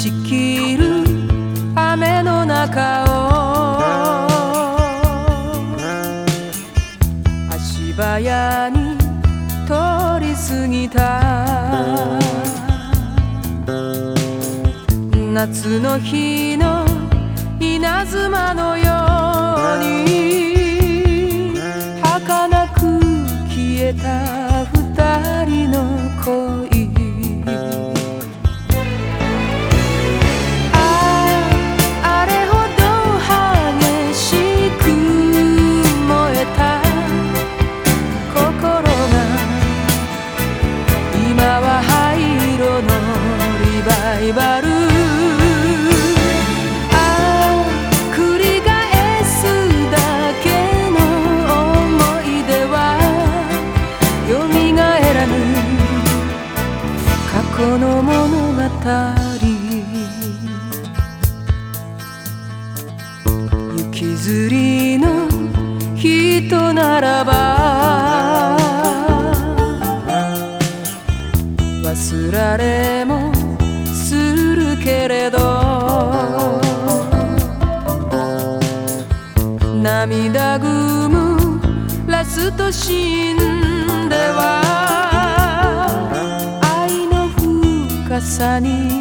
しきる雨の中を足早に通り過ぎた夏の日の稲妻のように儚く消えた二人の恋。あれほど激しく燃えた心が今は灰色のリバイバル。繰り返すだけの思い出はよみがえらぬ過去の物語。行きずりの人ならば忘られもするけれど、涙ぐむラストシーンでは愛の深さに